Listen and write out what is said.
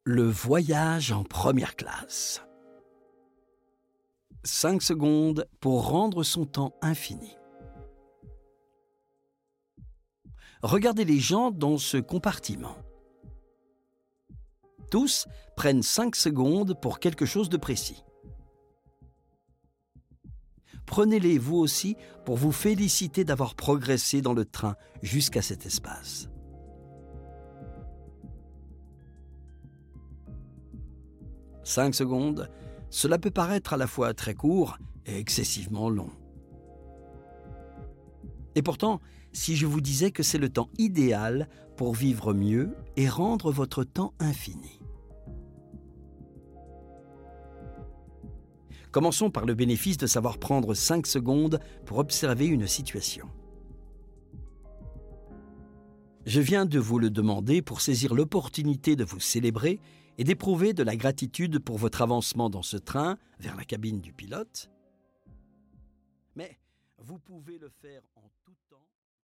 Le voyage en première classe. 5 secondes pour rendre son temps infini. Regardez les gens dans ce compartiment. Tous prennent 5 secondes pour quelque chose de précis. Prenez-les vous aussi pour vous féliciter d'avoir progressé dans le train jusqu'à cet espace. « 5 secondes, cela peut paraître à la fois très court et excessivement long. Et pourtant, si je vous disais que c'est le temps idéal pour vivre mieux et rendre votre temps infini. Commençons par le bénéfice de savoir prendre 5 secondes pour observer une situation. Je viens de vous le demander pour saisir l'opportunité de vous célébrer et d'éprouver de la gratitude pour votre avancement dans ce train vers la cabine du pilote. Mais vous pouvez le faire en tout temps.